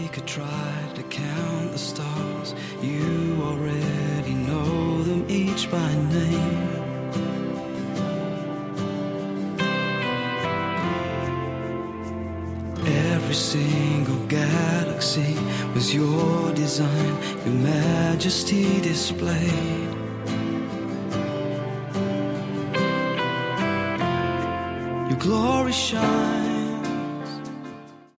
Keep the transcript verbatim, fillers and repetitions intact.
could try to count the stars, you already know them each by name. Every single galaxy was your design, your majesty displayed. Your glory shines